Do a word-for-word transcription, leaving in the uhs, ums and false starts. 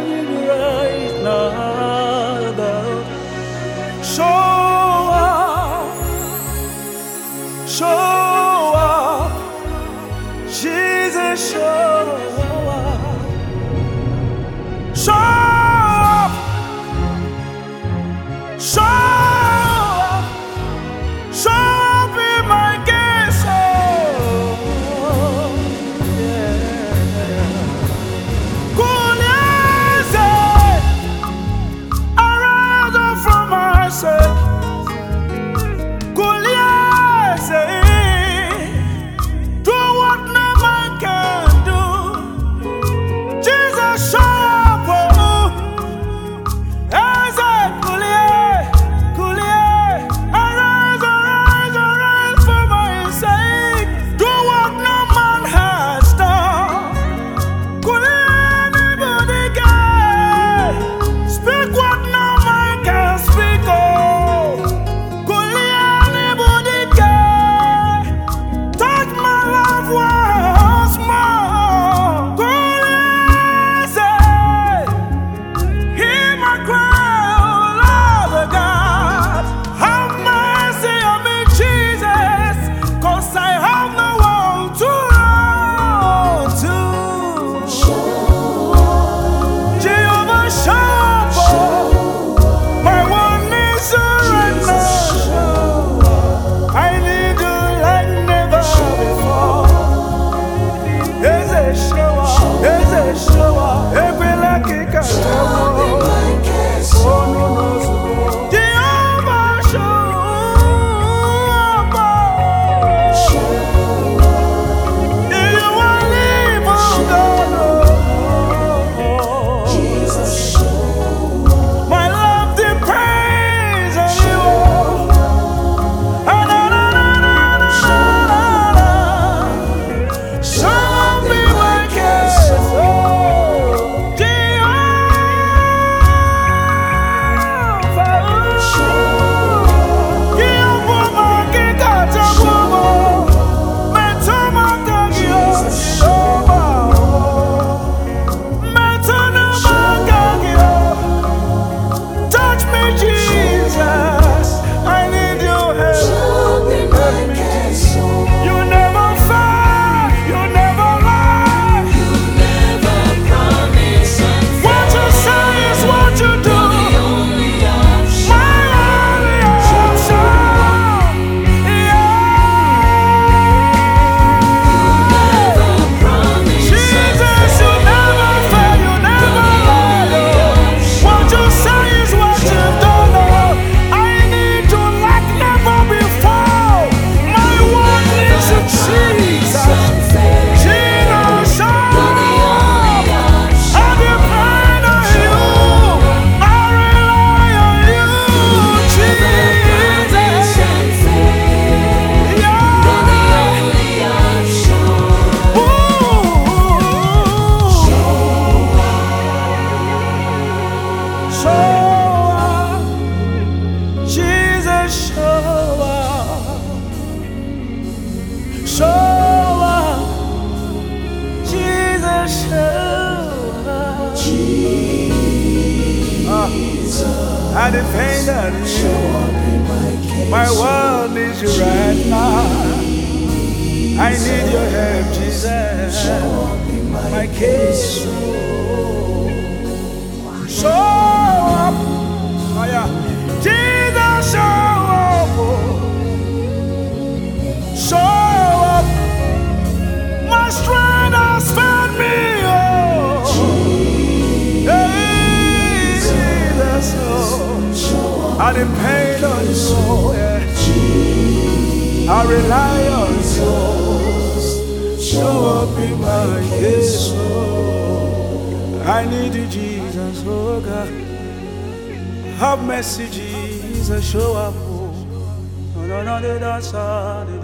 need you right now, God. Show up, show up, Jesus, show up, show up, show up, show up in my case, oh, yeah. Cool as arise up from my sin. Cool as do what no man can do. Jesus, show up, oh, as I cool as, cool as, arise, arise, arise for my sake. Do what no man has done. Could anybody can speak what no man can speak? Oh, could anybody can touch my life once more? Could hear my cry, oh Lord God. Have mercy on me, Jesus, 'cause I have no one to run to. Jehovah, show up, oh. My one is surrender. I need you like never before. Is it show up? Is it show up? Every lucky can show up. Oh no no. Jehovah, show up, oh. If you want to live, oh God, oh. My love depends on you. Ah, na, na, na, na, na, na, na. Show me my case, oh. Jehovah, Jehovah, my King, God, Jehovah. Metoma, God, Jehovah. Metona, God, Jehovah. Touch me, Jesus. I need your help. Help me. You never fail. You never lie. What you say is what you do. My only option. Yeah. Jesus, you never fail. You never lie. What you say is what you do. I need you like never before. My one is you, Jesus. Jesus, show up. I depend on you. I rely on you, Jesus. Yeah. Ooh. Show up. Jesus, show up. Show up. Jesus, show up. Ah, I depend on you. My world needs you right now. I need your help, Jesus. My case. Show up. Oh, yeah. Jesus, show up. oh. Show up. My strength has found me. Oh. Hey, Jesus, oh. I depend on you. Yeah. I rely on you. Show up in my case. oh. I need you, Jesus, oh God. Have mercy, Jesus, show up. Oh, no, no, no, that's all.